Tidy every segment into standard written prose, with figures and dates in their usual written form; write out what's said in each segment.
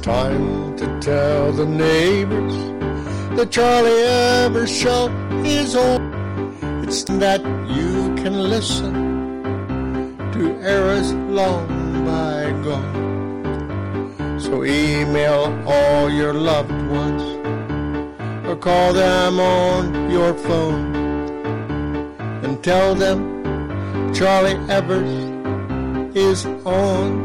time to tell the neighbors that Charlie Evers show is on. It's that you can listen to eras long bygone. So email all your loved ones or call them on your phone and tell them Charlie Evers is on.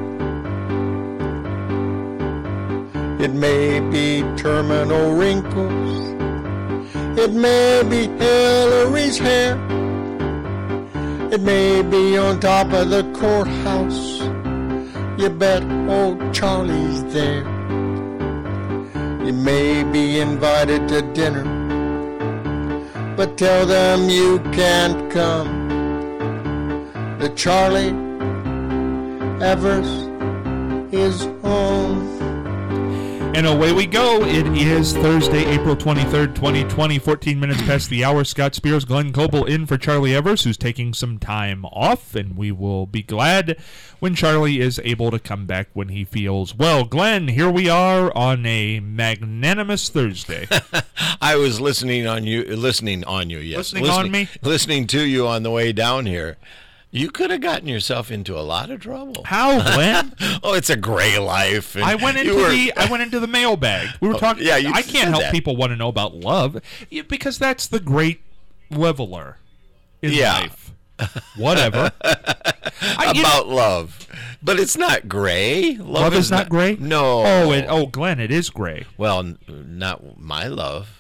It may be terminal wrinkles, it may be Hillary's hair, it may be on top of the courthouse. You bet old Charlie's there. You may be invited to dinner, but tell them you can't come. The Charlie Evers is on. And away we go. It is Thursday, April 23rd, 2020, 14 minutes past the hour. Scott Spears, Glenn Coble in for Charlie Evers, who's taking some time off, and we will be glad when Charlie is able to come back when he feels well. Glenn, here we are on a magnanimous Thursday. I was listening on you, yes. Listening on me? Listening to you on the way down here. You could have gotten yourself into a lot of trouble. How, Glenn? Oh, it's a gray life. And I went into the mailbag. We were talking. Yeah, I can't help people want to know about love because that's the great leveler in life. Whatever. About love, but it's not gray. Love is not gray. No. Oh, Glenn, it is gray. Well, not my love.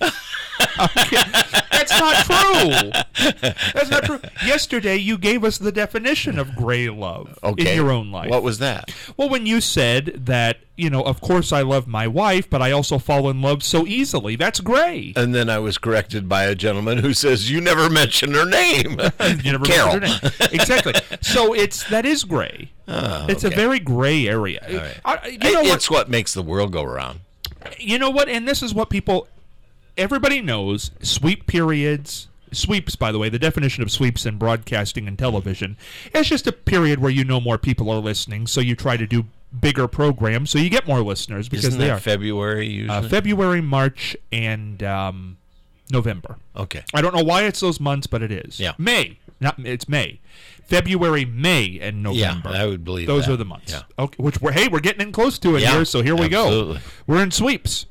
That's not true. That's not true. Yesterday, you gave us the definition of gray love in your own life. What was that? Well, when you said that, of course I love my wife, but I also fall in love so easily. That's gray. And then I was corrected by a gentleman who says, you never mentioned her name. You never Carol. mentioned her name. Exactly. So that is gray. Oh, it's a very gray area. Right. It's what makes the world go around. You know what? And this is what everybody knows, sweep periods. Sweeps, by the way, the definition of sweeps in broadcasting and television, it's just a period where more people are listening, so you try to do bigger programs so you get more listeners because Isn't that February usually? February, March, and November. Okay. I don't know why it's those months, but it is. Yeah. It's May. February, May, and November. Yeah, I would believe those that. are the months. Yeah. Okay, which we're getting in close to it here, so here we absolutely. go. We're in sweeps.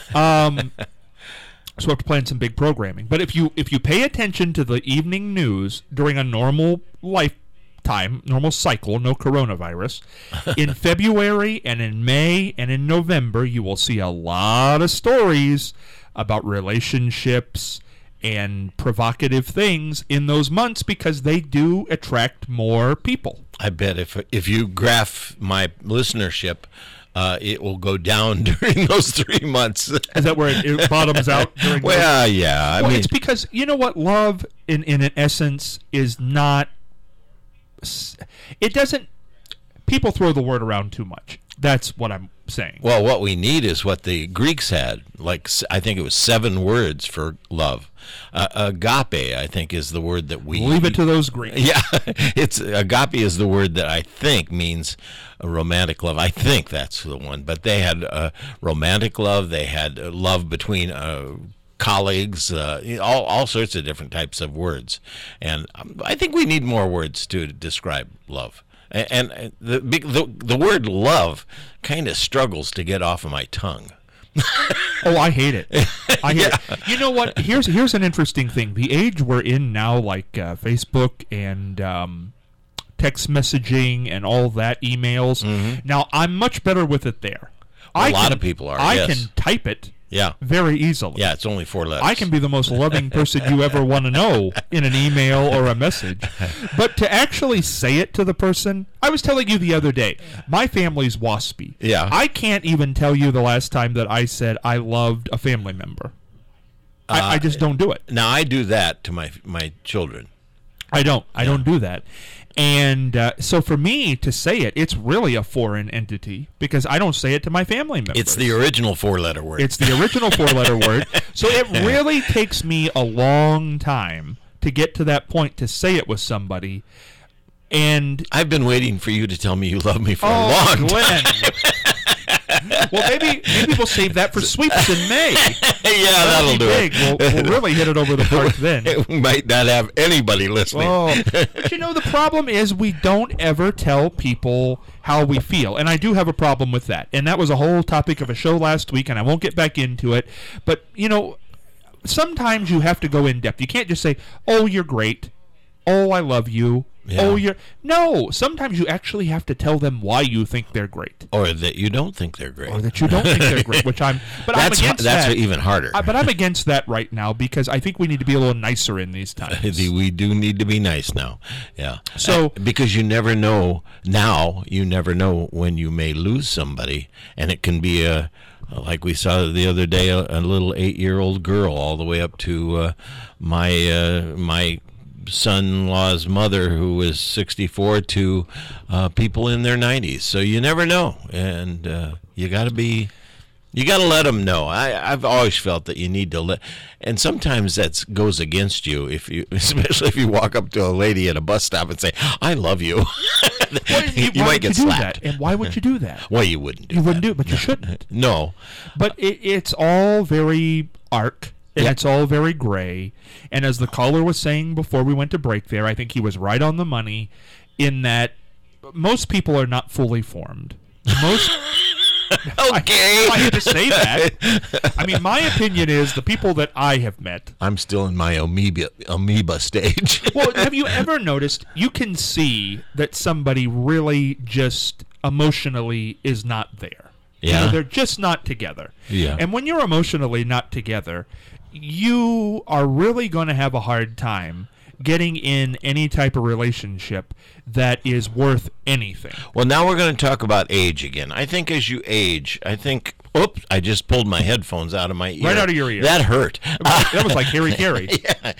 So we have to plan some big programming. But if you pay attention to the evening news during a normal lifetime, normal cycle, no coronavirus, in February and in May and in November, you will see a lot of stories about relationships and provocative things in those months because they do attract more people. I bet if you graph my listenership, it will go down during those 3 months. Is that where it bottoms out? Yeah. I mean, it's because, you know what, love in essence is not, it doesn't, people throw the word around too much. That's what I'm saying. Well, what we need is what the Greeks had. I think it was 7 words for love. Agape, I think, is the word that we... Leave it to those Greeks. Yeah, agape is the word that I think means a romantic love. I think that's the one. But they had romantic love. They had love between colleagues, all sorts of different types of words. And I think we need more words to describe love. And the word love kind of struggles to get off of my tongue. Oh, I hate it. I hate it. You know what? Here's an interesting thing. The age we're in now, like Facebook and text messaging and all that, emails. Mm-hmm. Now, I'm much better with it there. A lot of people are, I can type it very easily. Yeah, it's only 4 letters. I can be the most loving person you ever want to know in an email or a message. But to actually say it to the person, I was telling you the other day, my family's waspy. Yeah. I can't even tell you the last time that I said I loved a family member. I just don't do it. Now, I do that to my children. I don't do that. And so for me to say it, it's really a foreign entity because I don't say it to my family members. It's the original 4-letter word. It's the original 4-letter word. So it really takes me a long time to get to that point to say it with somebody. And I've been waiting for you to tell me you love me for a long time. Well, maybe we'll save that for sweeps in May. Yeah, that'll do big. it. We'll really hit it over the park then. We might not have anybody listening. Oh, but the problem is we don't ever tell people how we feel, and I do have a problem with that. And that was a whole topic of a show last week, and I won't get back into it. But sometimes you have to go in depth. You can't just say, "Oh, you're great. Oh, I love you." Yeah. Oh, no. Sometimes you actually have to tell them why you think they're great, Or that you don't think they're great. or that you don't think they're great. Which I'm against that's that. even harder. But I'm against that right now because I think we need to be a little nicer in these times. We do need to be nice now. Yeah. So because you never know now, you never know when you may lose somebody, and it can be like we saw the other day, a little 8-year-old girl, all the way up to my son-in-law's mother, who was 64, to people in their 90s. So you never know, and you got to let them know. I've always felt that you need to let, and sometimes that goes against you, especially if you walk up to a lady at a bus stop and say, "I love you." You might get slapped. And why would you do that? Well, you wouldn't do You that. wouldn't do it, but you shouldn't. No. But it's all very arc, and Yep. it's all very gray. And as the caller was saying before we went to break there, I think he was right on the money in that most people are not fully formed. Most... Okay. I had to say that. I mean, my opinion is the people that I have met. I'm still in my amoeba stage. Well, have you ever noticed you can see that somebody really just emotionally is not there? Yeah. They're just not together. Yeah. And when you're emotionally not together, you are really going to have a hard time getting in any type of relationship that is worth anything. Well, now we're going to talk about age again. I think as you age, oops, I just pulled my headphones out of my ear. Right out of your ear. That hurt. That was like Harry Carey.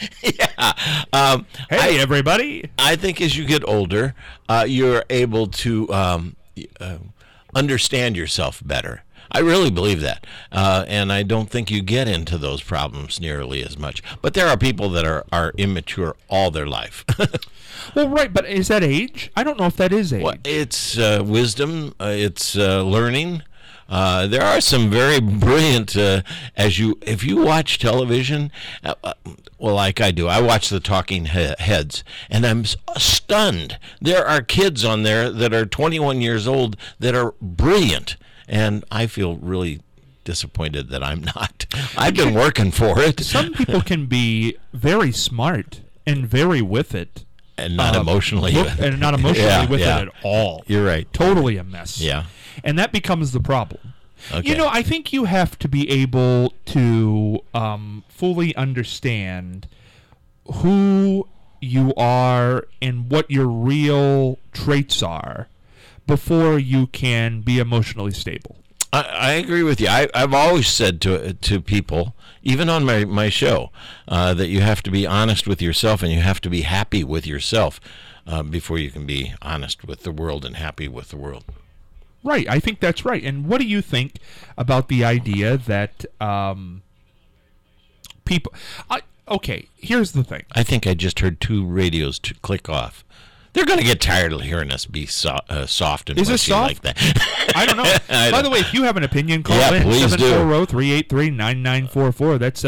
Yeah. Hey, everybody. I think as you get older, you're able to understand yourself better. I really believe that. And I don't think you get into those problems nearly as much. But there are people that are immature all their life. Well, right, but is that age? I don't know if that is age. Well, it's wisdom. It's learning. There are some very brilliant, if you watch television, well, like I do, I watch the Talking Heads, and I'm stunned. There are kids on there that are 21 years old that are brilliant, and I feel really disappointed that I'm not. I've been working for it. Some people can be very smart and very with it. And not emotionally. And not emotionally with it at all. You're right. Totally a mess. Yeah. And that becomes the problem. Okay. I think you have to be able to fully understand who you are and what your real traits are before you can be emotionally stable. I agree with you. I've always said to people, even on my show, that you have to be honest with yourself and you have to be happy with yourself before you can be honest with the world and happy with the world. Right. I think that's right. And what do you think about the idea that people... okay, here's the thing. I think I just heard 2 radios to click off. They're going to get tired of hearing us be soft and mushy like that. I don't know. By the way, if you have an opinion, call in. Please do. 740-383-9944. That's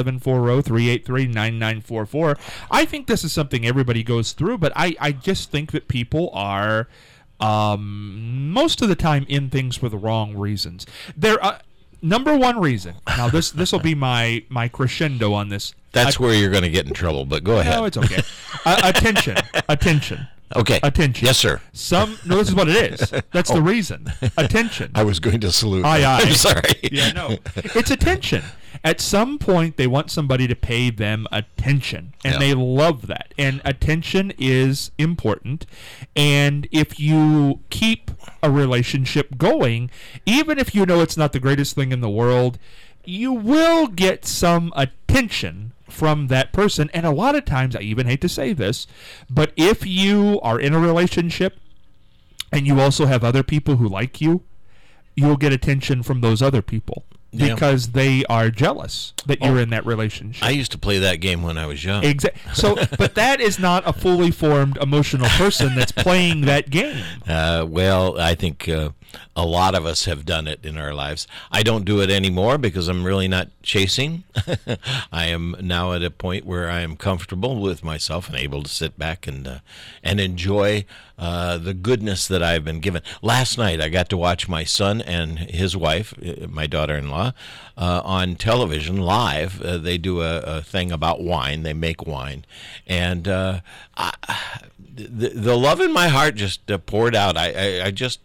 740-383-9944. I think this is something everybody goes through, but I just think that people are most of the time in things for the wrong reasons. Number one reason. Now, this will be my crescendo on this. That's where you're going to get in trouble, but go ahead. No, it's okay. Attention. Okay. Attention. Yes, sir. No, this is what it is. That's the reason. Attention. I was going to salute. Aye. I'm sorry. Yeah, no. It's attention. At some point, they want somebody to pay them attention, and they love that. And attention is important. And if you keep a relationship going, even if you know it's not the greatest thing in the world, you will get some attention from that person. And a lot of times, I even hate to say this, but if you are in a relationship and you also have other people who like you, you'll get attention from those other people because they are jealous that you're in that relationship. I used to play that game when I was young. Exactly. So, but that is not a fully formed emotional person that's playing that game. Well, I think A lot of us have done it in our lives. I don't do it anymore because I'm really not chasing. I am now at a point where I am comfortable with myself and able to sit back and enjoy the goodness that I've been given. Last night I got to watch my son and his wife, my daughter-in-law, on television live. They do a thing about wine. They make wine. And the love in my heart just poured out. I just...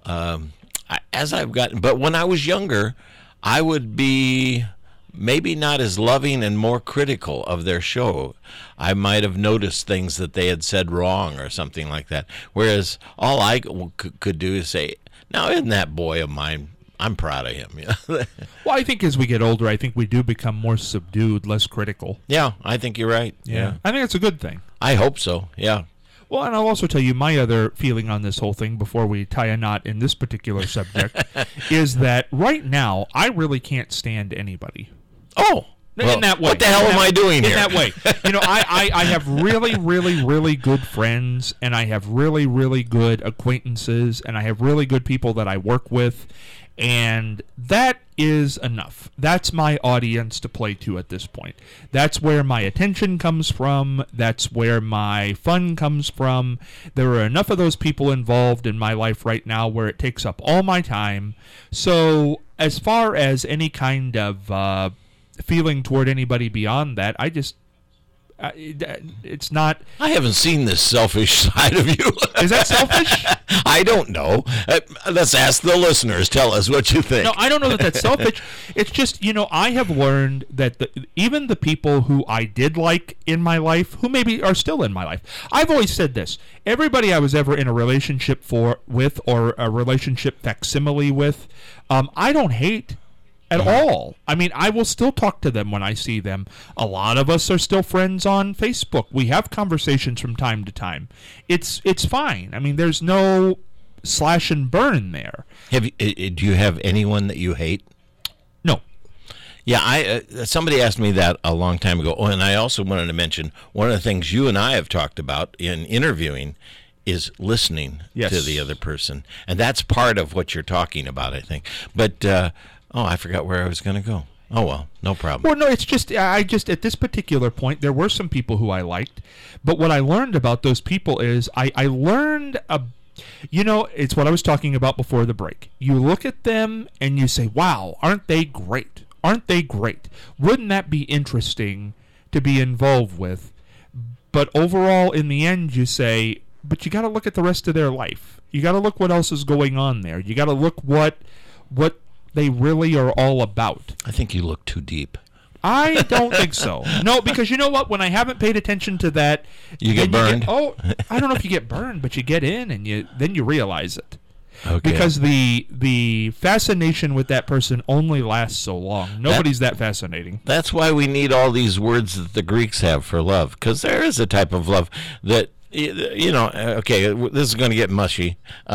as I've gotten, but when I was younger, I would be maybe not as loving and more critical of their show. I might have noticed things that they had said wrong or something like that. Whereas all I could do is say, now isn't that boy of mine, I'm proud of him. Well, I think as we get older, I think we do become more subdued, less critical. Yeah, I think you're right. Yeah. I think it's a good thing. I hope so, yeah. Well, and I'll also tell you my other feeling on this whole thing before we tie a knot in this particular subject is that right now I really can't stand anybody. Oh, well, in that way. What the hell am I doing here? In that way. You know, I have really, really, really good friends, and I have really, really good acquaintances, and I have really good people that I work with, and that is enough. That's my audience to play to at this point. That's where my attention comes from. That's where my fun comes from. There are enough of those people involved in my life right now where it takes up all my time. So as far as any kind of feeling toward anybody beyond that, I just... it's not... I haven't seen this selfish side of you. Is that selfish? I don't know. Let's ask the listeners. Tell us what you think. No, I don't know that that's selfish. It's just, you know, I have learned that even the people who I did like in my life, who maybe are still in my life, I've always said this. Everybody I was ever in a relationship with or a relationship facsimile with, I don't hate at all. I mean, I will still talk to them when I see them. A lot of us are still friends on Facebook. We have conversations from time to time. It's fine. I mean, there's no slash and burn there. Do you have anyone that you hate? No. Yeah, somebody asked me that a long time ago. Oh, and I also wanted to mention one of the things you and I have talked about in interviewing is listening to the other person. And that's part of what you're talking about, I think. But I forgot where I was going to go. Oh, well, no problem. Well, no, it's just, at this particular point, there were some people who I liked, but what I learned about those people is I learned, it's what I was talking about before the break. You look at them and you say, wow, aren't they great? Aren't they great? Wouldn't that be interesting to be involved with? But overall, in the end, you say, but you got to look at the rest of their life. You got to look what else is going on there. You got to look what they really are all about. I think you look too deep. I don't think so. No, because you know what? When I haven't paid attention to that, you get burned. I don't know if you get burned, but you get in and then you realize it. Okay. Because the fascination with that person only lasts so long. Nobody's that fascinating. That's why we need all these words that the Greeks have for love, because there is a type of love that, okay, this is going to get mushy.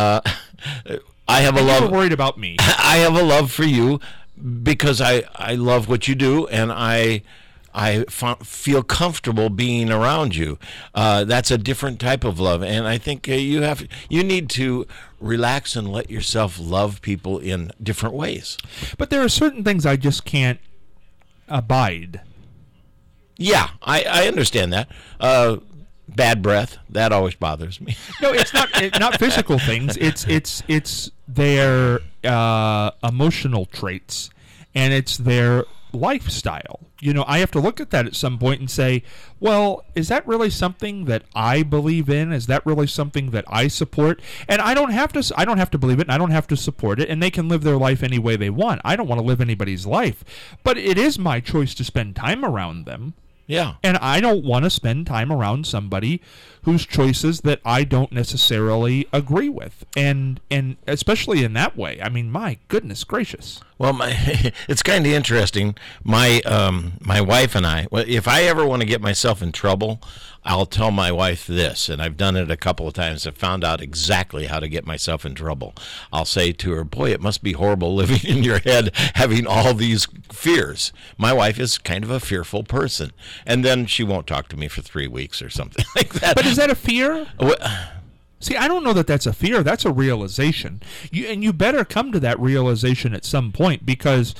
I have a love. You're worried about me. I have a love for you because I love what you do, and I feel comfortable being around you. That's a different type of love, and I think you need to relax and let yourself love people in different ways. But there are certain things I just can't abide. Yeah, I understand that. Bad breath, that always bothers me. No, it's not physical things. It's their emotional traits, and it's their lifestyle. I have to look at that at some point and say, well, is that really something that I believe in? Is that really something that I support? And I don't have to believe it, and I don't have to support it, and they can live their life any way they want. I don't want to live anybody's life, but it is my choice to spend time around them. Yeah. And I don't want to spend time around somebody whose choices that I don't necessarily agree with. And especially in that way. I mean, my goodness gracious. Well, it's kind of interesting. My wife and I, if I ever want to get myself in trouble, I'll tell my wife this, and I've done it a couple of times. I've found out exactly how to get myself in trouble. I'll say to her, boy, it must be horrible living in your head, having all these fears. My wife is kind of a fearful person. And then she won't talk to me for 3 weeks or something like that. But is that a fear? See, I don't know that that's a fear. That's a realization. You better come to that realization at some point, because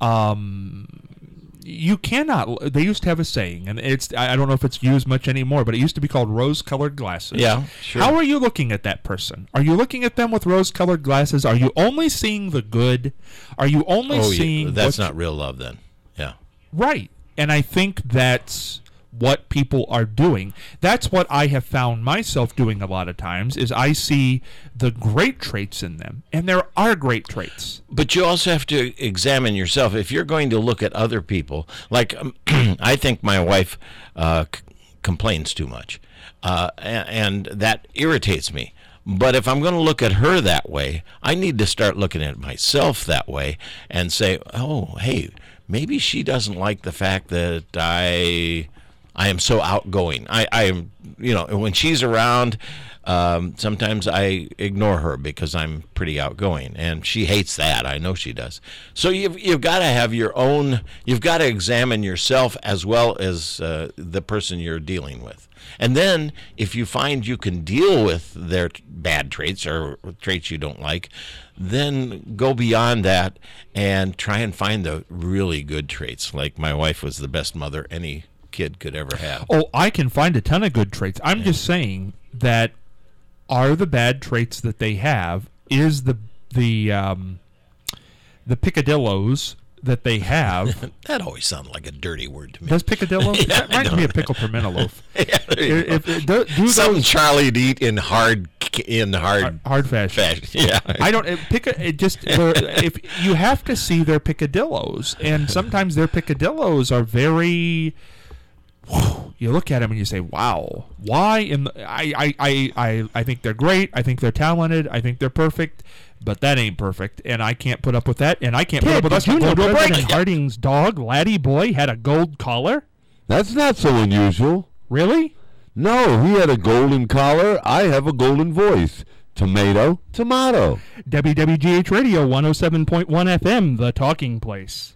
you cannot. They used to have a saying, and I don't know if it's used much anymore, but it used to be called rose-colored glasses. Yeah, sure. How are you looking at that person? Are you looking at them with rose-colored glasses? Are you only seeing the good? Are you only seeing... that's not real love then. Yeah. Right. And I think that's what people are doing. That's what I have found myself doing a lot of times, is I see the great traits in them, and there are great traits. But you also have to examine yourself. If you're going to look at other people, like I think my wife complains too much, and that irritates me. But if I'm going to look at her that way, I need to start looking at myself that way and say, oh, hey, maybe she doesn't like the fact that I am so outgoing. I am, when she's around, sometimes I ignore her because I'm pretty outgoing, and she hates that. I know she does. So you've got to have your own. You've got to examine yourself as well as the person you're dealing with. And then, if you find you can deal with their bad traits or traits you don't like, then go beyond that and try and find the really good traits. Like my wife was the best mother any kid could ever have. Oh, I can find a ton of good traits. I'm just saying that are the bad traits that they have, is the picadillos that they have. That always sounded like a dirty word to me. Does picadillo? Yeah, that reminds me of pickled pimento loaf. Yeah, do something Charlie'd eat in hard fashion. Yeah, I don't. If you have to see their picadillos, and sometimes their picadillos are very. You look at them and you say, "Wow, why?" I think they're great. I think they're talented. I think they're perfect. But that ain't perfect, and I can't put up with that, and I can't put up with us going to a break. President Harding's dog, Laddie Boy, had a gold collar? That's not so unusual. Really? No, he had a golden collar. I have a golden voice. Tomato, tomato. WWGH Radio 107.1 FM, the talking place.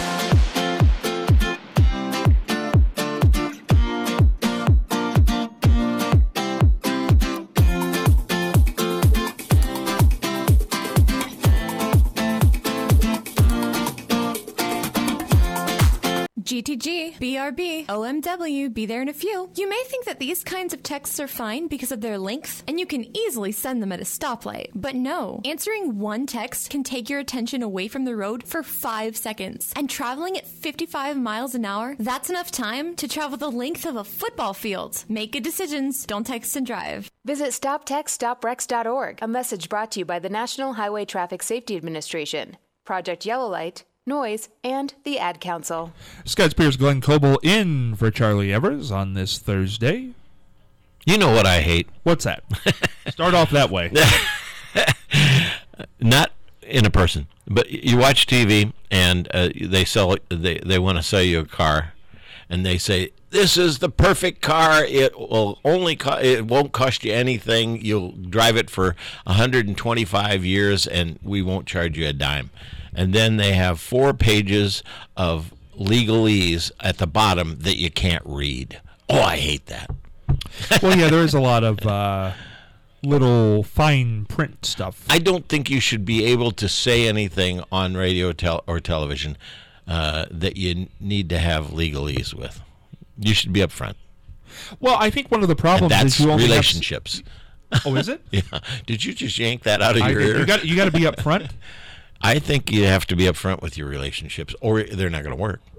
GTG, BRB, OMW, be there in a few. You may think that these kinds of texts are fine because of their length, and you can easily send them at a stoplight. But no, answering one text can take your attention away from the road for 5 seconds. And traveling at 55 miles an hour, that's enough time to travel the length of a football field. Make good decisions, don't text and drive. Visit StopTextStopWrecks.org, a message brought to you by the National Highway Traffic Safety Administration, Project Yellow Light, Noise, and the Ad Council. Scott Spears, Glenn Coble in for Charlie Evers on this Thursday. You know what I hate? What's that? Start off that way. Not in a person, but you watch TV and they want to sell you a car, and they say, this is the perfect car. It will it won't cost you anything. You'll drive it for 125 years, and we won't charge you a dime. And then they have 4 pages of legalese at the bottom that you can't read. Oh, I hate that. Well, yeah, there is a lot of little fine print stuff. I don't think you should be able to say anything on radio or television that you need to have legalese with. You should be up front. Well, I think one of the problems and that's is you only relationships. Oh, is it? Yeah. Did you just yank that out of your ear? You got to be up front. I think you have to be up front with your relationships, or they're not going to work.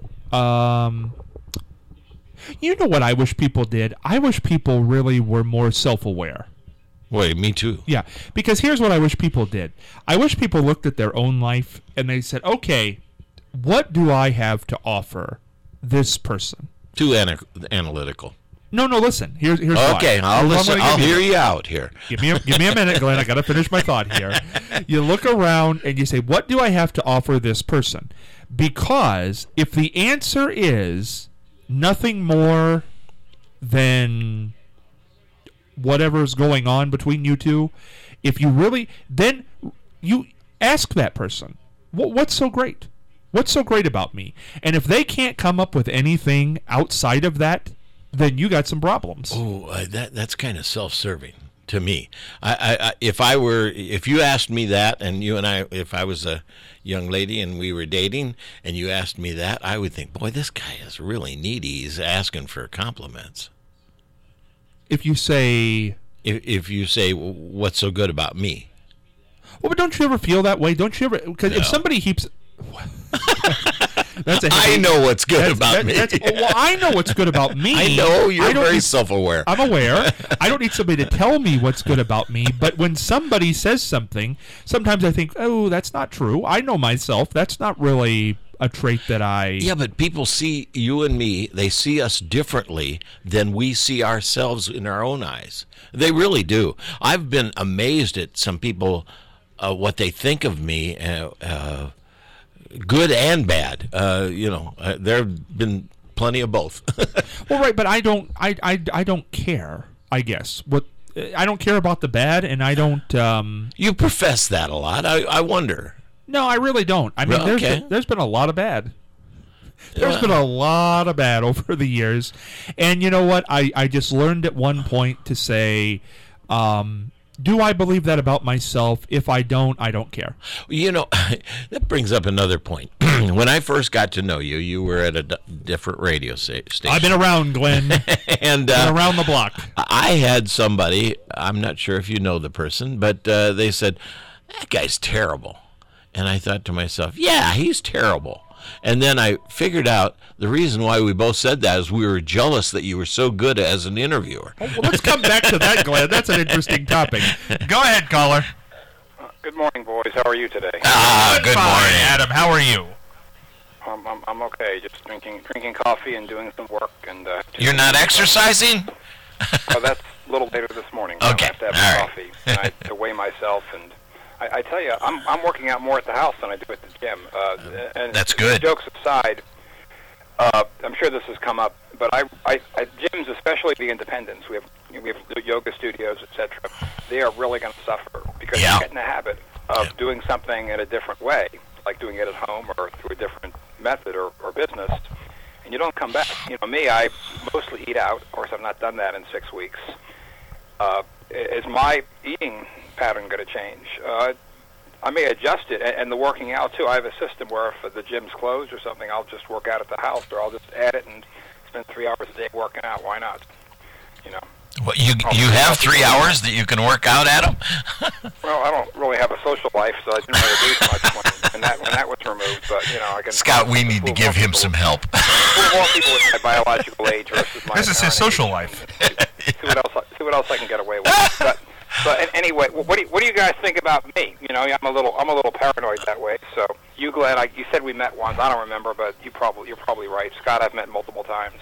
You know what I wish people did? I wish people really were more self-aware. Wait, me too. Yeah, because here's what I wish people did. I wish people looked at their own life and they said, okay, what do I have to offer this person? Too analytical. No, listen. Here's why. Okay, I'll listen. I'll hear you out here. Give me a minute, Glenn. I got to finish my thought here. You look around and you say, what do I have to offer this person? Because if the answer is nothing more than whatever's going on between you two, if you really, then you ask that person, what's so great? What's so great about me? And if they can't come up with anything outside of that, then you got some problems. Oh, that's kind of self-serving to me. If you asked me that, and you and I, if I was a young lady and we were dating, and you asked me that, I would think, boy, this guy is really needy. He's asking for compliments. If you say, what's so good about me? Well, but don't you ever feel that way? Don't you ever? Because if somebody keeps... I know what's good about me. Well, I know what's good about me. I know you're very self-aware. I'm aware. I don't need somebody to tell me what's good about me. But when somebody says something, sometimes I think, oh, that's not true. I know myself. That's not really a trait that I... Yeah, but people see you and me, they see us differently than we see ourselves in our own eyes. They really do. I've been amazed at some people, what they think of me, good and bad. There have been plenty of both. Well, right, but I don't care, I guess. I don't care about the bad, and I don't... You profess that a lot. I wonder. No, I really don't. I mean, there's been a lot of bad. There's been a lot of bad over the years. And you know what? I just learned at one point to say, do I believe that about myself? If I don't care. That brings up another point. When I first got to know you, you were at a different radio station. I've been around, Glenn. And been around the block. I had somebody, I'm not sure if you know the person, but they said, that guy's terrible. And I thought to myself, yeah, he's terrible. And then I figured out the reason why we both said that is we were jealous that you were so good as an interviewer. Well, let's come back to that, Glenn. That's an interesting topic. Go ahead, caller. Good morning, boys. How are you today? Good morning, Adam. How are you? I'm okay. Just drinking coffee and doing some work. And you're not exercising? That's a little later this morning. Okay. I have to have coffee and to weigh myself. And I tell you, I'm working out more at the house than I do at the gym. And that's good. Jokes aside, I'm sure this has come up, but gyms, especially the independents, we have yoga studios, etc. They are really going to suffer because you get in the habit of doing something in a different way, like doing it at home or through a different method or business, and you don't come back. Me, I mostly eat out. Of course, I've not done that in 6 weeks. Is my eating pattern going to change? I may adjust it, and the working out too. I have a system where if the gym's closed or something, I'll just work out at the house, or I'll just add it and spend 3 hours a day working out. Why not? Well, you have 3 hours that you can work out, Adam? Well, I don't really have a social life, so I didn't really do much when that was removed. But I can. Scott, we need to give him some help. More people with my biological age versus my. This is his social life. See what else I can get away with. But anyway, what do you guys think about me? I'm a little paranoid that way. So you, Glenn, you said we met once. I don't remember, but you're probably right. Scott, I've met multiple times.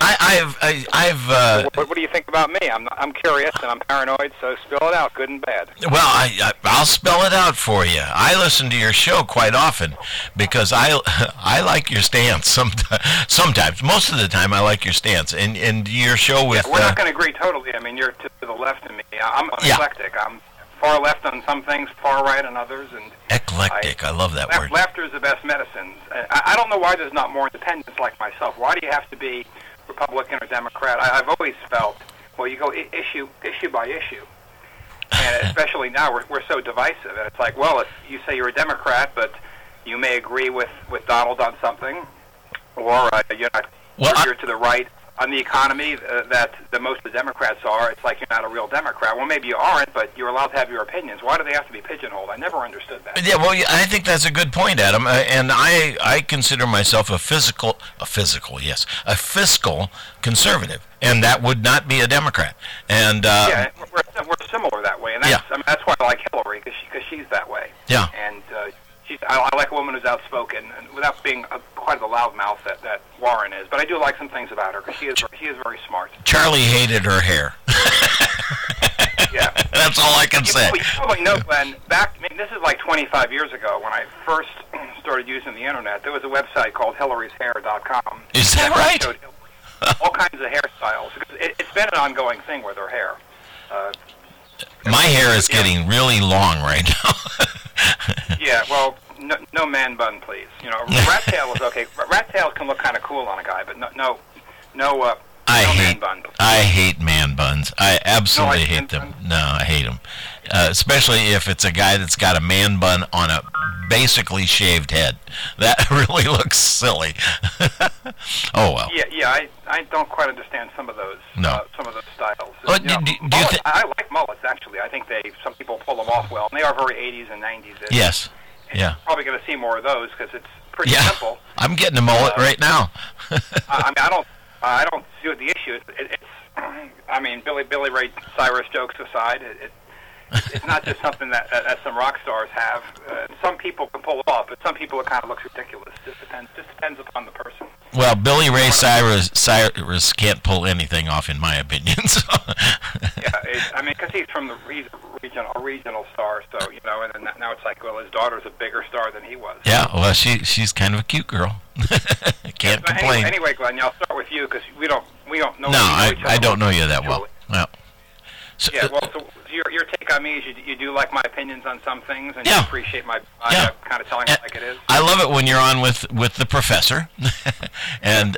What do you think about me? I'm curious and I'm paranoid. So spell it out, good and bad. Well, I'll spell it out for you. I listen to your show quite often because I like your stance. Sometimes, most of the time, I like your stance and your show with. We're not going to agree totally. I mean, you're to the left of me. I'm eclectic. I'm far left on some things, far right on others, and eclectic. I love that word. Laughter is the best medicine. I don't know why there's not more independents like myself. Why do you have to be Republican or Democrat? I've always felt, well, you go issue by issue, and especially now we're so divisive. And it's like, well, if you say you're a Democrat, but you may agree with Donald on something, or you're not. You're to the right on the economy that the most of the Democrats are. It's like you're not a real Democrat. Well, maybe you aren't, but you're allowed to have your opinions. Why do they have to be pigeonholed? I never understood that. Yeah, well, I think that's a good point, Adam. And I consider myself a fiscal conservative, and that would not be a Democrat. And we're similar that way, and that's why I like Hillary because she's that way. Yeah, and. I like a woman who's outspoken, and without being quite the loudmouth that Warren is. But I do like some things about her because she is very smart. Charlie hated her hair. Yeah, that's all I can say. You probably know, Glenn. This is like 25 years ago when I first started using the internet. There was a website called Hillary'sHair.com. Is that right? Showed all kinds of hairstyles. It's been an ongoing thing with her hair. My hair is getting really long right now. Yeah, well, no man bun, please. Rat tail is okay. Rat tails can look kind of cool on a guy, but no I hate man buns. I absolutely hate them. No, I hate them. Especially if it's a guy that's got a man bun on a basically shaved head. That really looks silly. Oh well. Yeah. I don't quite understand some of those. No. Some of those styles. Well, I like mullets actually. I think some people pull them off well, and they are very 80s and 90s. Yes. And yeah. You're probably going to see more of those because it's pretty simple. I'm getting a mullet right now. I don't see what the issue is. It's I mean, Billy Ray Cyrus jokes aside, it's not just something that some rock stars have. Some people can pull it off, but some people it kind of looks ridiculous. Just depends upon the person. Well, Billy Ray Cyrus can't pull anything off, in my opinion. So. I mean, because he's a regional star, so and now it's like, well, his daughter's a bigger star than he was. Yeah, well, she's kind of a cute girl. Can't complain. Anyway, Glenn, I'll start with you because we don't know. No, I don't know you that well. Well. So your take on me is you do like my opinions on some things, and you appreciate my kind of telling it like it is. I love it when you're on with the professor, and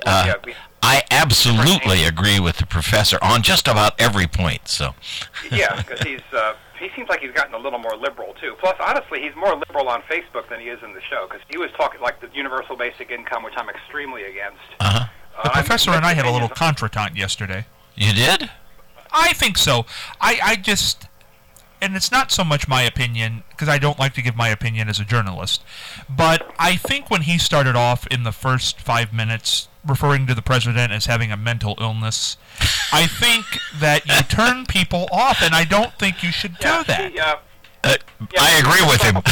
I absolutely agree with the professor on just about every point. So. Yeah, because he seems like he's gotten a little more liberal too. Plus, honestly, he's more liberal on Facebook than he is in the show because he was talking like the universal basic income, which I'm extremely against. The professor and I had a little contretemps yesterday. You did? I think so. I just, and it's not so much my opinion, because I don't like to give my opinion as a journalist, but I think when he started off in the first 5 minutes referring to the president as having a mental illness, I think that you turn people off, and I don't think you should do that. I agree with him.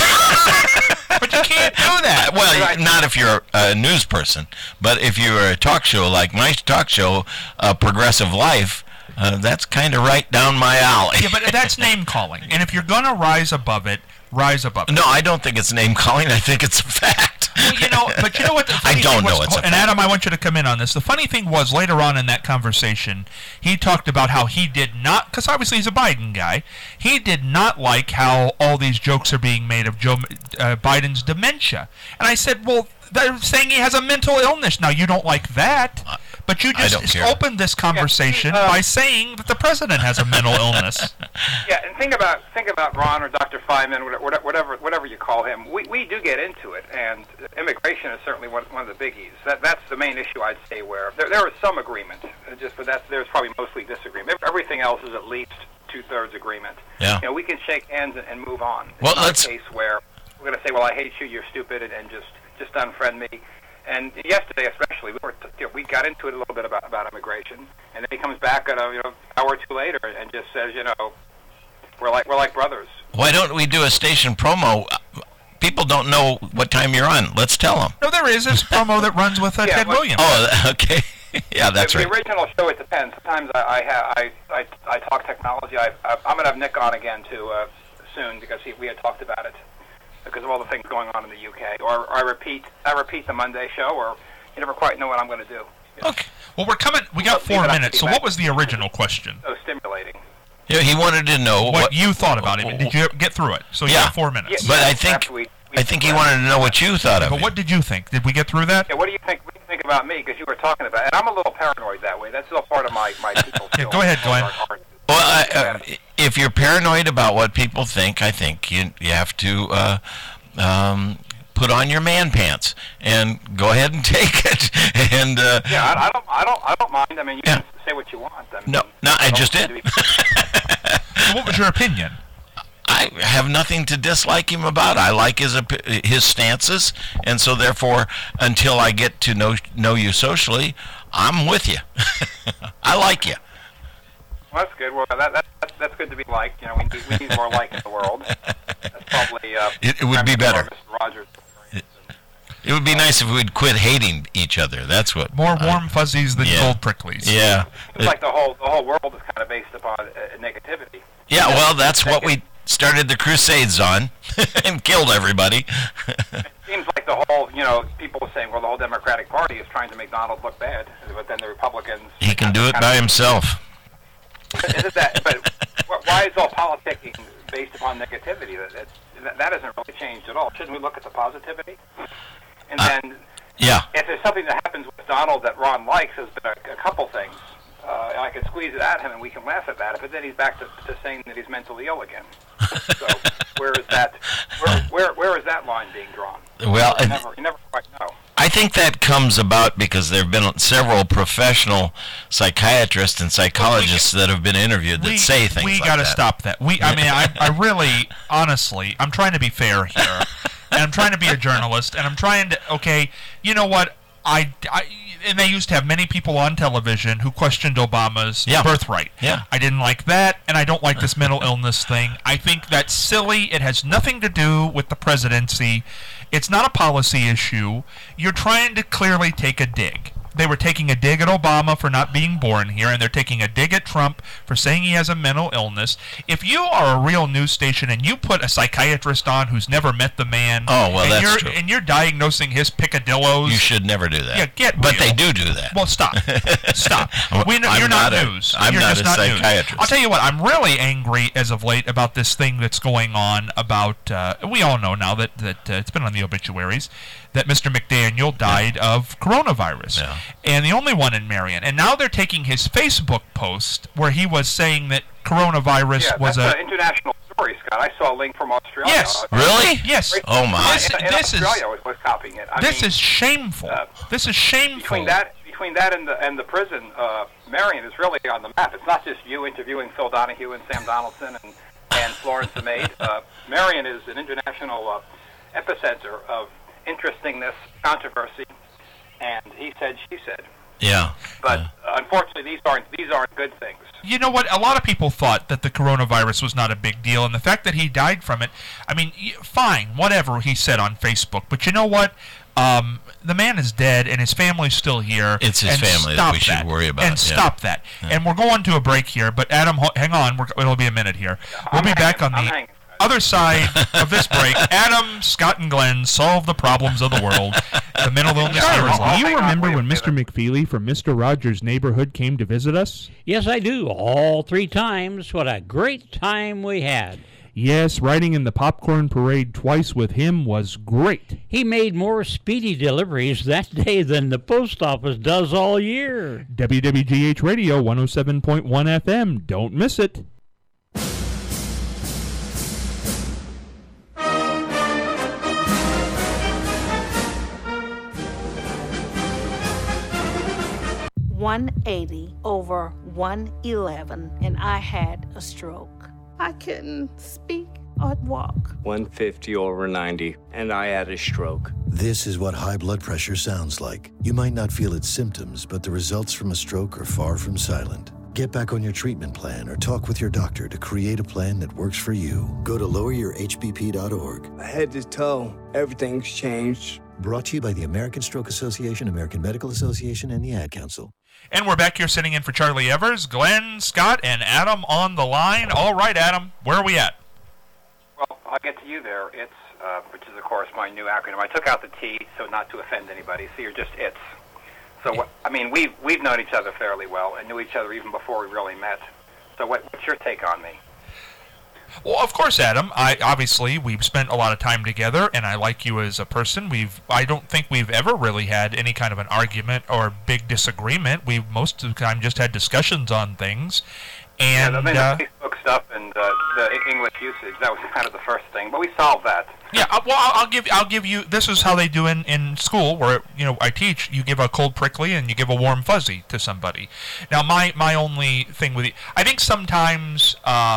But you can't do that. Well, not if you're a news person, but if you're a talk show like my talk show, Progressive Life, that's kind of right down my alley. Yeah, but that's name calling. And if you're going to rise above it, rise above it. No, I don't think it's name calling. I think it's a fact. Well, but you know what? The funny I don't thing was, know it's a and fact. Adam, I want you to come in on this. The funny thing was, later on in that conversation, he talked about how he did not, because obviously he's a Biden guy, he did not like how all these jokes are being made of Joe Biden's dementia. And I said, well, they're saying he has a mental illness. Now, you don't like that. But you just opened this conversation by saying that the president has a mental illness. Yeah, and think about Ron or Dr. Feynman, whatever you call him. We do get into it, and immigration is certainly one of the biggies. That's the main issue I'd say. Where there is some agreement, but there's probably mostly disagreement. Everything else is at least 2/3 agreement. Yeah. We can shake hands and move on. Well, it's not a case where we're going to say, "Well, I hate you, you're stupid," and just unfriend me. And yesterday, especially, we got into it a little bit about immigration, and then he comes back an hour or two later and just says, we're like brothers. Why don't we do a station promo? People don't know what time you're on. Let's tell them. No, there is. There's a promo that runs with Ted Williams. Oh, okay. Yeah, that's right. The original show, it depends. Sometimes I talk technology. I'm going to have Nick on again too soon because we had talked about it. Because of all the things going on in the UK, or I repeat the Monday show, or you never quite know what I'm going to do. Okay. Well, we got 4 minutes. So, what was the original question? So stimulating. Yeah, he wanted to know what you thought about it. Did you get through it? So you got 4 minutes. Yeah, but I think he wanted to know what you thought of it. But what did you think? Did we get through that? Yeah. What do you think? What do you think about me? Because you were talking about it. And I'm a little paranoid that way. That's still part of my people. Yeah, go ahead, Glenn. Well, if you're paranoid about what people think, I think you have to put on your man pants and go ahead and take it. And I don't mind. I mean, you can say what you want. I just did. So what was your opinion? I have nothing to dislike him about. I like his stances, and so therefore, until I get to know you socially, I'm with you. I like you. Well, that's good. Well, that's good to be liked. We need more like in the world. That's probably it would be better. Mr. Rogers. It would be nice if we'd quit hating each other. That's what. More warm fuzzies than cold pricklies. Yeah. It's like the whole world is kind of based upon negativity. Yeah. Well, that's what we started the Crusades on, and killed everybody. It seems like the whole, people are saying, well, the whole Democratic Party is trying to make Donald look bad, but then the Republicans. He can do it by himself. Isn't that? But why is all politicking based upon negativity? That hasn't really changed at all. Shouldn't we look at the positivity? And then, if there's something that happens with Donald that Ron likes, there's been a couple things. and I can squeeze it at him, and we can laugh about it. But then he's back to saying that he's mentally ill again. So where is that? Where is that line being drawn? Well, you never quite know. I think that comes about because there have been several professional psychiatrists and psychologists that have been interviewed that say things like that. We got to stop that. I really, honestly, I'm trying to be fair here, and I'm trying to be a journalist, and I'm trying to, okay, you know what, and they used to have many people on television who questioned Obama's birthright. Yeah. I didn't like that, and I don't like this mental illness thing. I think that's silly. It has nothing to do with the presidency. It's not a policy issue. You're trying to clearly take a dig. They were taking a dig at Obama for not being born here, and they're taking a dig at Trump for saying he has a mental illness. If you are a real news station and you put a psychiatrist on who's never met the man, that's true. And you're diagnosing his picadillos, you should never do that. Yeah, but they do that. Well, stop. You're not news. I'm you're not just a not psychiatrist. News. I'll tell you what. I'm really angry as of late about this thing that's going on about. We all know now that it's been on the obituaries that Mr. McDaniel died of coronavirus. Yeah. And the only one in Marion. And now they're taking his Facebook post where he was saying that coronavirus was an international story, Scott. I saw a link from Australia. Yes. Really? Yes. Oh, my. Australia was copying it. This is shameful. This is shameful. Between that and the prison, Marion is really on the map. It's not just you interviewing Phil Donahue and Sam Donaldson and Florence the Maid. Marion is an international epicenter of interestingness, controversy, and he said, she said. Yeah. But unfortunately, these aren't good things. You know what? A lot of people thought that the coronavirus was not a big deal, and the fact that he died from it, I mean, fine, whatever he said on Facebook. But you know what? The man is dead, and his family's still here. It's his family that we should worry about. And stop that. Yeah. And we're going to a break here, but Adam, hang on. It'll be a minute here. We'll be back on the other side of this break. Adam, Scott, and Glenn solve the problems of the world. The mental illness here is Do you remember when Mr. McFeely from Mr. Rogers' Neighborhood came to visit us? Yes, I do. All 3 times. What a great time we had. Yes, riding in the popcorn parade twice with him was great. He made more speedy deliveries that day than the post office does all year. WWGH Radio 107.1 FM. Don't miss it. $180 over $111, and I had a stroke. I couldn't speak or walk. 150 over 90, and I had a stroke. This is what high blood pressure sounds like. You might not feel its symptoms, but the results from a stroke are far from silent. Get back on your treatment plan or talk with your doctor to create a plan that works for you. Go to loweryourhbp.org. Head to toe, everything's changed. Brought to you by the American Stroke Association, American Medical Association, and the Ad Council. And we're back here sitting in for Charlie Evers, Glenn, Scott, and Adam on the line. All right, Adam, where are we at? Well, I'll get to you there. It's, which is, of course, my new acronym. I took out the T so not to offend anybody, so you're just ITS. So, we've known each other fairly well and knew each other even before we really met. So what's your take on me? Well, of course, Adam. We've spent a lot of time together, and I like you as a person. I don't think we've ever really had any kind of an argument or big disagreement. We've most of the time just had discussions on things. And the Facebook stuff and the English usage, that was kind of the first thing, but we solved that. Yeah, well, I'll give you. This is how they do in school, where I teach. You give a cold prickly and you give a warm fuzzy to somebody. Now, my only thing with you, I think sometimes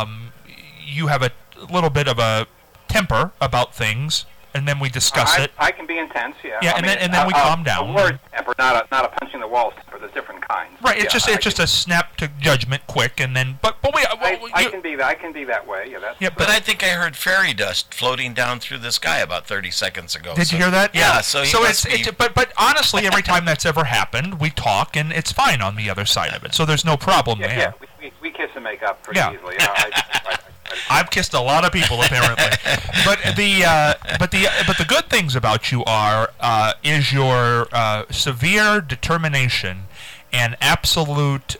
you have a little bit of a temper about things, and then we discuss it. I can be intense, yeah. Yeah, and then we calm down. A word temper, not a punching the walls temper. There's different kinds. Right. It's just a snap to judgment, quick, and then. I can be that way. Yeah. But I think I heard fairy dust floating down through the sky about 30 seconds ago. Did you hear that? Yeah. But honestly, every time that's ever happened, we talk, and it's fine on the other side of it. So there's no problem there. Yeah. We kiss and make up pretty easily. I've kissed a lot of people apparently, but the good things about you is your severe determination and absolute.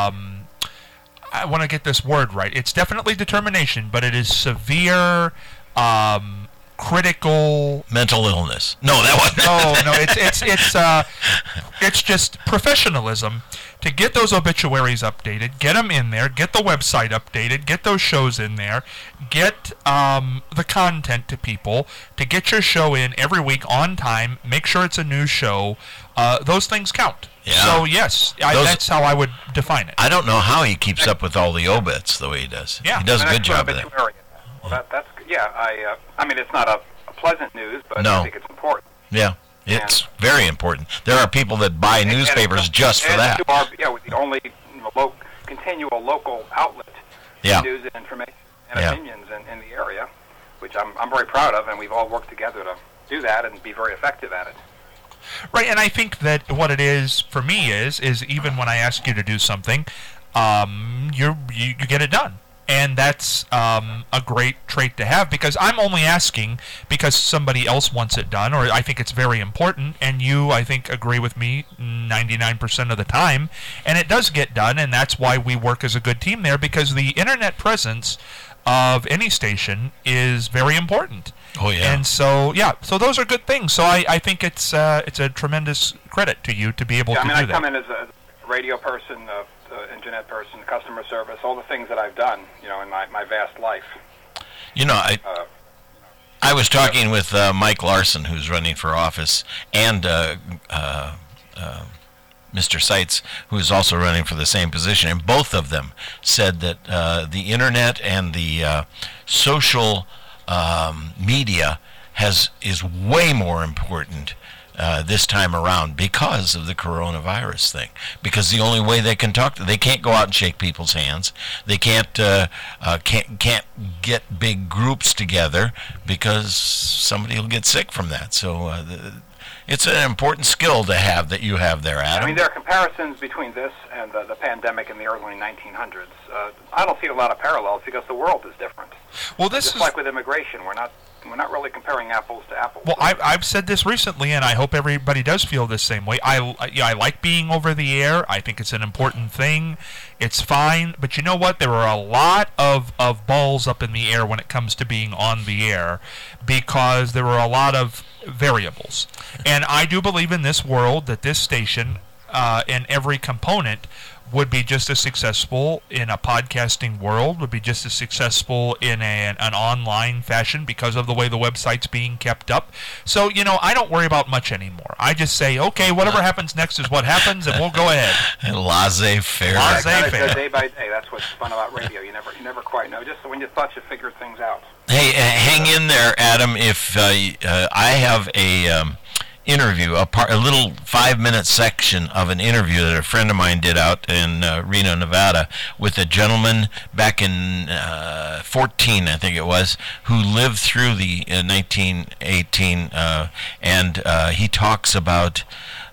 I want to get this word right. It's definitely determination, but it is severe critical mental illness. No, that wasn't. No. It's just professionalism to get those obituaries updated, get them in there, get the website updated, get those shows in there, get the content to people, to get your show in every week on time, make sure it's a news show. Those things count. Yeah. So, yes, that's how I would define it. I don't know how he keeps up with all the obits the way he does. Yeah. He does a good job of that. Well, that's yeah. I mean, it's not a pleasant news, but I think it's important. Yeah, it's very important. There are people that buy newspapers just for that. With the only continual local outlet for news and information and opinions in the area, which I'm very proud of, and we've all worked together to do that and be very effective at it. Right, and I think that what it is for me is even when I ask you to do something, you get it done. And that's a great trait to have, because I'm only asking because somebody else wants it done, or I think it's very important, and you, I think, agree with me 99% of the time, and it does get done, and that's why we work as a good team there, because the internet presence of any station is very important. Oh, yeah. And so, so those are good things. So I think it's a tremendous credit to you to be able to do that. I come in as a radio person, internet person, customer service, all the things that I've done, in my vast life. I was talking with Mike Larson, who's running for office, and Mr. Seitz, who's also running for the same position, and both of them said that the internet and the social media is way more important this time around because of the coronavirus thing. Because the only way they can they can't go out and shake people's hands. They can't get big groups together because somebody will get sick from that. So it's an important skill to have that you have there, Adam. I mean, there are comparisons between this and the pandemic in the early 1900s. I don't see a lot of parallels because the world is different. Well, this just is like with immigration. We're not really comparing apples to apples. Well, I've said this recently, and I hope everybody does feel the same way. I like being over the air. I think it's an important thing. It's fine. But you know what? There are a lot of balls up in the air when it comes to being on the air, because there are a lot of variables. And I do believe in this world that this station and every component would be just as successful in a podcasting world, would be just as successful in an online fashion because of the way the website's being kept up. So, I don't worry about much anymore. I just say, okay, whatever happens next is what happens, and we'll go ahead. Laissez-faire. Laissez-faire. Day by day. That's what's fun about radio. You never quite know. Just when you thought you figured things out. Hey, hang in there, Adam. If I have a interview, a little 5-minute section of an interview that a friend of mine did out in Reno, Nevada, with a gentleman back in 14, I think it was, who lived through the 1918, and he talks about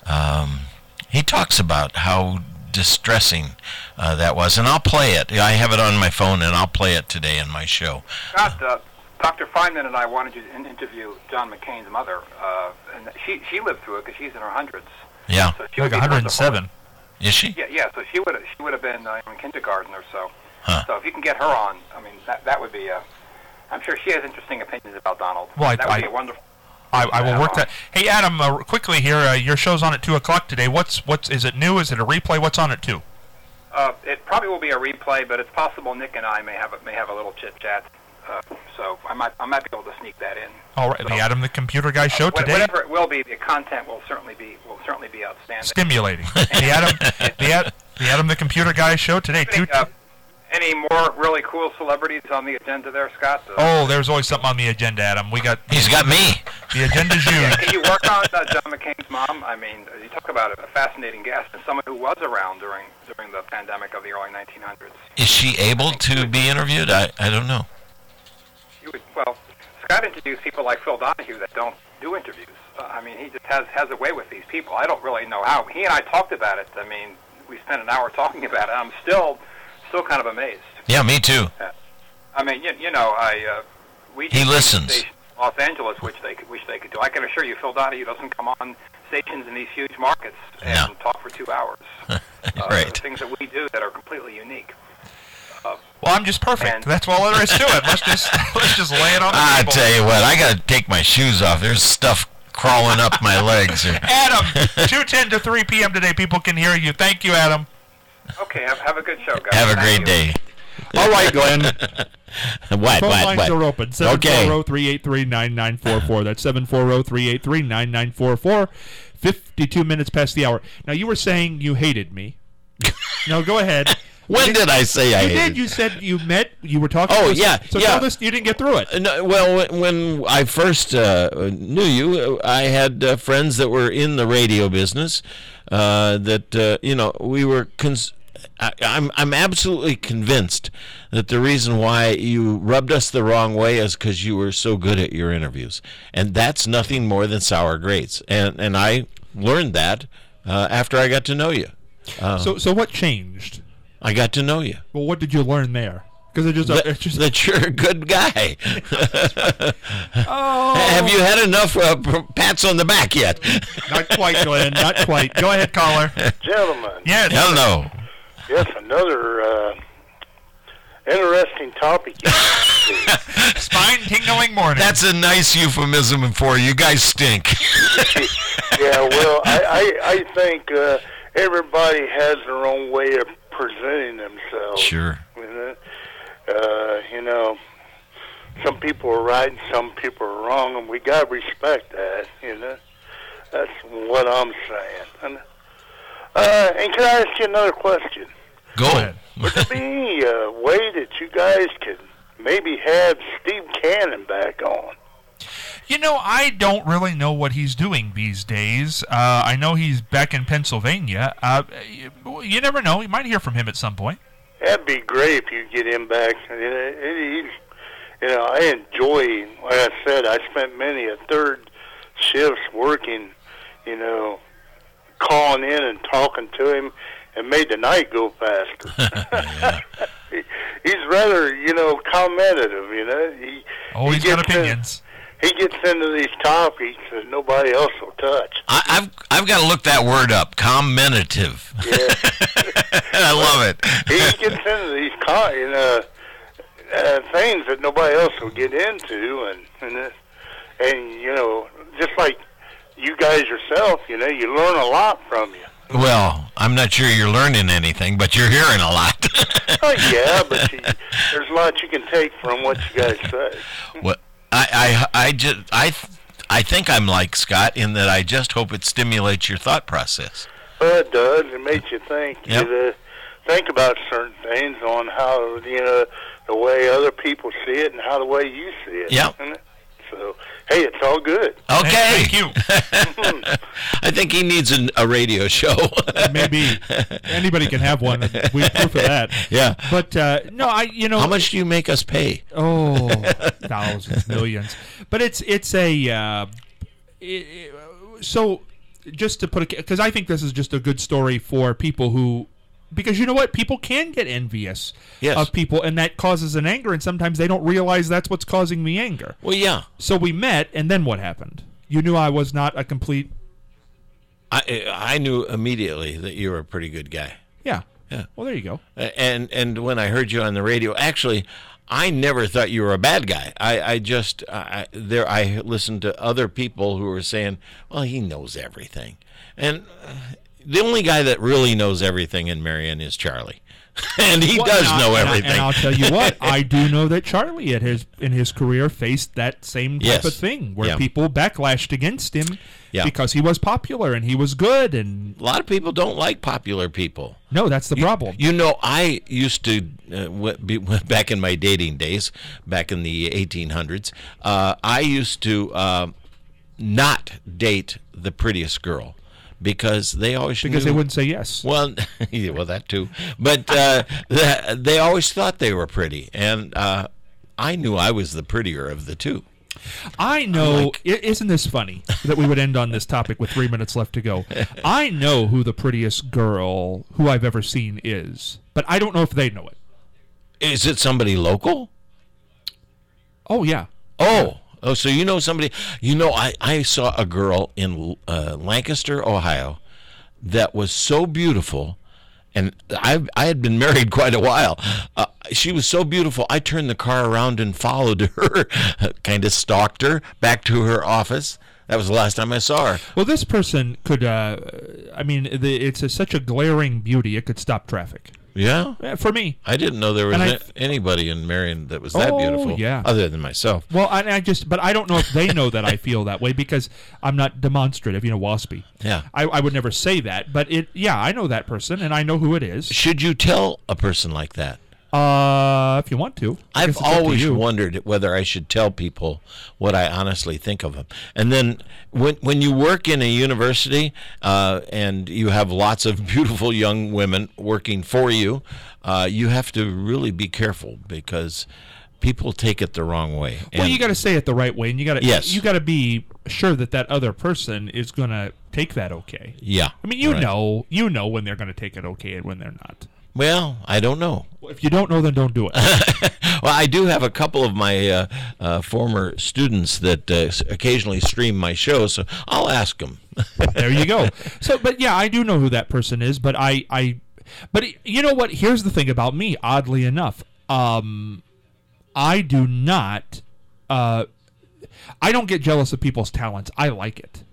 how distressing that was, and I'll play it. I have it on my phone, and I'll play it today in my show. Scott, Dr. Feynman and I wanted you to interview John McCain's mother, and she lived through it because she's in her hundreds. Yeah, so she like 107. Is she? Yeah. So she would have been in kindergarten or so. Huh. So if you can get her on, I mean that would be. I'm sure she has interesting opinions about Donald. Well, that would be wonderful. I will work that. Hey, Adam, quickly here. Your show's on at 2:00 today. What's is it new? Is it a replay? What's on at 2? It probably will be a replay, but it's possible Nick and I may have a little chit chat. So I might be able to sneak that in. All right, so, the Adam the Computer Guy show today. Whatever it will be, the content will certainly be outstanding. Stimulating. the Adam the Computer Guy show today. Any more really cool celebrities on the agenda there, Scott? There's always something on the agenda, Adam. He's got me. The agenda's huge. Can you work on John McCain's mom? I mean, you talk about a fascinating guest and someone who was around during the pandemic of the early 1900s. Is she able to be interviewed? I don't know. Scott interviews people like Phil Donahue that don't do interviews. I mean, he just has a way with these people. I don't really know how. He and I talked about it. I mean, we spent an hour talking about it. I'm still kind of amazed. Yeah, me too. I mean, he listens. In Los Angeles, which they could do. I can assure you, Phil Donahue doesn't come on stations in these huge markets and talk for 2 hours. Right. The things that we do that are completely unique. Well, I'm just perfect. That's all there is to it. Let's just lay it on the I table. tell you what, I got to take my shoes off. There's stuff crawling up my legs here. Adam, 2:10 to 3 p.m. today. People can hear you. Thank you, Adam. Okay, have a good show, guys. Have a great day. All right, Glenn. What? Phone lines are open. Okay. 740-383-9944. That's 740-383-9944. 52 minutes past the hour. Now, you were saying you hated me. No, go ahead. When did I say I hated? You did. You said you met. You were talking. Oh, to us. yeah. So yeah. tell this. You didn't get through it. No, well, when I first knew you, I had friends that were in the radio business. We were. I'm absolutely convinced that the reason why you rubbed us the wrong way is because you were so good at your interviews, and that's nothing more than sour grapes. And I learned that after I got to know you. So what changed? I got to know you. Well, what did you learn there? Because it's just that you're a good guy. Oh. Have you had enough pats on the back yet? Not quite, Glenn. Not quite. Go ahead, caller. Gentlemen. Yes. Hello. Yes, another interesting topic. Spine-tingling morning. That's a nice euphemism for you guys stink. Yeah, well, I think everybody has their own way of presenting themselves. Sure. Some people are right and some people are wrong, and we got to respect that, That's what I'm saying. And can I ask you another question? Go ahead. Would there be any way that you guys could maybe have Steve Cannon back on? I don't really know what he's doing these days. I know he's back in Pennsylvania. You never know. You might hear from him at some point. That'd be great if you get him back. I enjoy, like I said, I spent many a third shifts working, calling in and talking to him, and made the night go faster. He's rather, commentative, He's got opinions. He gets into these topics that nobody else will touch. I've got to look that word up. Commentative. Yeah. I love it. He gets into these things that nobody else will get into, and just like you guys yourself, you learn a lot from you. Well, I'm not sure you're learning anything, but you're hearing a lot. Oh yeah, but there's a lot you can take from what you guys say. Well, I think I'm like Scott in that I just hope it stimulates your thought process. Well, it does. It makes you think. Yep. You think about certain things on how the way other people see it and how the way you see it. Yeah. So hey, it's all good. Okay. Thank you. I think he needs a radio show. Maybe anybody can have one. We proof of that. Yeah. But no, How much do you make us pay? Oh, thousands, millions. But it's a so just to put it, because I think this is just a good story for people who. Because you know what? People can get envious of people, and that causes an anger, and sometimes they don't realize that's what's causing the anger. Well, yeah. So we met, and then what happened? You knew I was not a complete... I knew immediately that you were a pretty good guy. Yeah. Yeah. Well, there you go. And when I heard you on the radio, actually, I never thought you were a bad guy. I listened to other people who were saying, well, he knows everything. And... the only guy that really knows everything in Marion is Charlie, and he does know everything. And I'll tell you what, I do know that Charlie in his career faced that same type of thing where people backlashed against him because he was popular and he was good. And a lot of people don't like popular people. No, that's the problem. I used to back in my dating days, back in the 1800s. I used to not date the prettiest girl. Because they always they wouldn't say yes. Well, well, that too. But they always thought they were pretty, and I knew I was the prettier of the two. I know. Isn't this funny that we would end on this topic with 3 minutes left to go? I know who the prettiest girl who I've ever seen is, but I don't know if they know it. Is it somebody local? Oh yeah. Oh, so you know somebody. I saw a girl in Lancaster, Ohio, that was so beautiful, and I had been married quite a while. she was so beautiful. I turned the car around and followed her, kind of stalked her back to her office. That was the last time I saw her. Well, this person could, it's such a glaring beauty, it could stop traffic. Yeah? For me. I didn't know there was anybody in Marion that was that beautiful. Yeah. Other than myself. Well, but I don't know if they know that I feel that way because I'm not demonstrative, waspy. Yeah. I would never say that, but I know that person and I know who it is. Should you tell a person like that? If you want to. I've always wondered whether I should tell people what I honestly think of them. And then when you work in a university and you have lots of beautiful young women working for you, you have to really be careful because people take it the wrong way. Well, you got to say it the right way, and you got to be sure that other person is going to take that okay. Yeah. I mean, you know when they're going to take it okay and when they're not. Well, I don't know. Well, if you don't know, then don't do it. Well, I do have a couple of my former students that occasionally stream my show, so I'll ask them. There you go. So, but yeah, I do know who that person is, but but you know what? Here's the thing about me, oddly enough. I do not, I don't get jealous of people's talents. I like it.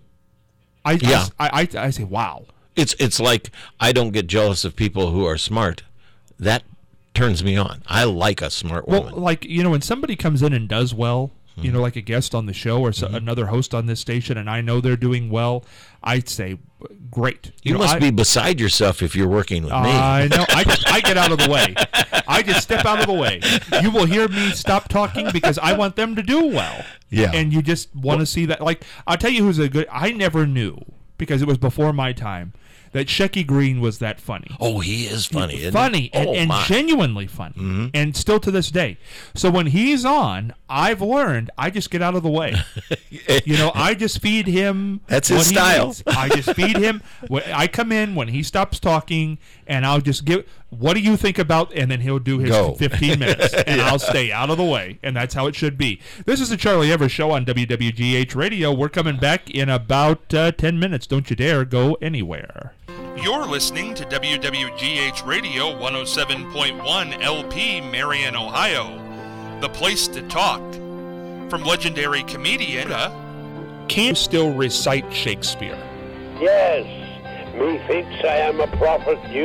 I say, wow. It's like I don't get jealous of people who are smart. That turns me on. I like a smart woman. Well, like, when somebody comes in and does well, like a guest on the show or another host on this station, and I know they're doing well, I'd say, great. You must be beside yourself if you're working with me. I know. I get out of the way. I just step out of the way. You will hear me stop talking because I want them to do well. Yeah. And you just want to see that. Like, I'll tell you who's a good... I never knew, because it was before my time, that Shecky Green was that funny. Oh, he is funny, isn't funny, he? and genuinely funny, and still to this day. So when he's on, I've learned I just get out of the way. I just feed him. That's his style. I just feed him. I come in when he stops talking, and I'll just give. What do you think about? And then he'll do his 15 minutes, and I'll stay out of the way, and that's how it should be. This is the Charlie Evers Show on WWGH Radio. We're coming back in about 10 minutes. Don't you dare go anywhere. You're listening to WWGH Radio 107.1 LP, Marion, Ohio. The place to talk. From legendary comedian, can you still recite Shakespeare? Yes, methinks I am a prophet